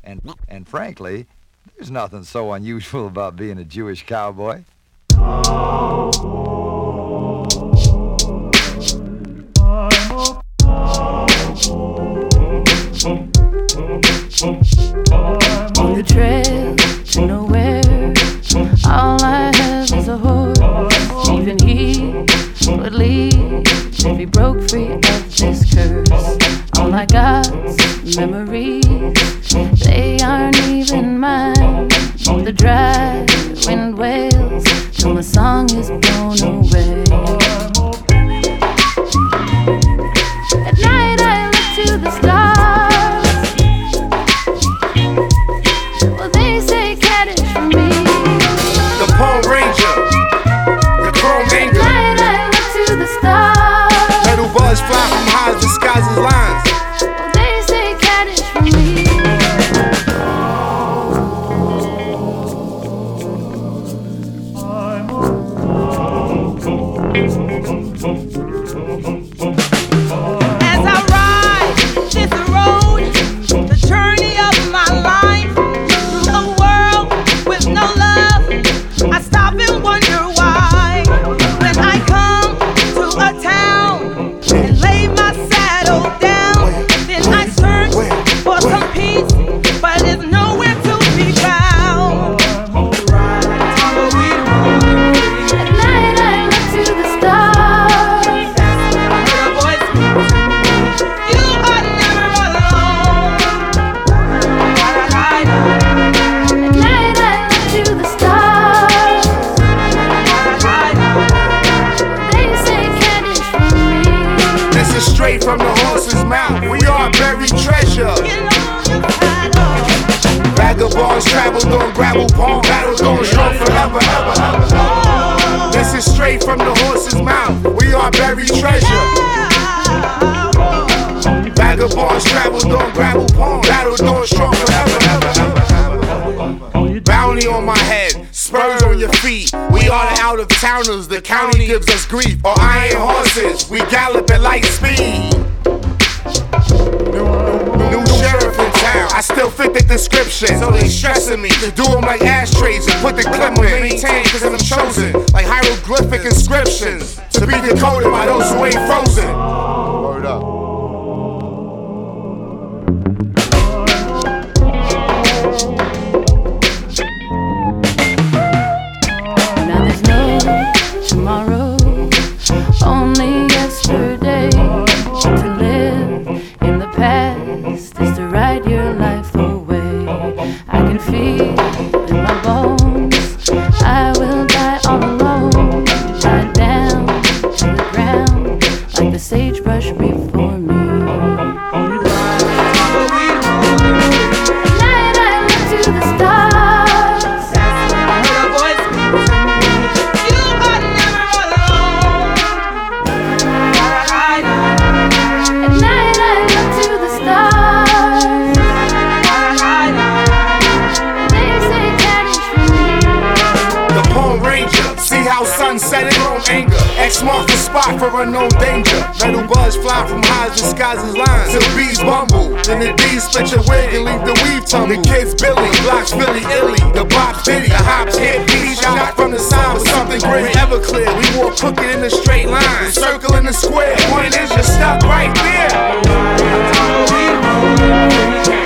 And frankly, there's nothing so unusual about being a Jewish cowboy. On the trail to nowhere, all I have is a horse. Even he would leave if he broke free of this curse. All I got's memories, they aren't even mine. The dry wind wails till my song is blown away. At night I look to the stars. Well, they say Kaddish for me. The Pole Ranger, the Chrome Anger. At night I look to the stars. Metal buzz fly from highs, disguises lines. Well, they say Kaddish for me. As I ride this road, the journey of my life, through a world with no love, I stop and wonder why. When I come to a town and lay my saddle down, then I search for some peace, but it's nowhere to be found. At night I look to the stars. You are never alone. At night I look to the stars. They say Kaddish for me. This is straight from the horse's mouth. We are buried treasure. Get on the saddle. Vagabonds traveled on gravel palm, battles going strong forever, ever, ever. This is straight from the horse's mouth. We are buried treasure. Vagabonds traveled on gravel palm, battles going strong forever, ever, ever. Bounty on my head, spurs on your feet. We are the out of towners, the county gives us grief. Or iron horses, we gallop at light speed. New sheriff in town, I still fit the description. So they stressing me to do them like ashtrays and put the clip on. Maintain cause I'm chosen, like hieroglyphic inscriptions, to be decoded by those who ain't frozen. Word up. Now there's no tomorrow, only yesterday. To live in the past is to ride your life away. I can feel in my bones, I will die all alone. Tied down to the ground like the sagebrush before me. At night I look to the stars. You are never alone. At night I look to the stars. They say Kaddish for me. The Pole Ranger, see how sun setting on anger. X marks the spot for unknown danger. Metal buzz fly from highs, disguises lines. Till bees bumble, then the bees split your wig and leave the weave tumble. The kids Billy, blocks Philly, illy. The box Diddy, the hops hit beat. Shot from the side with something great. Everclear, we wore crooked in a straight line. Circle in the square, point is you're stuck right there.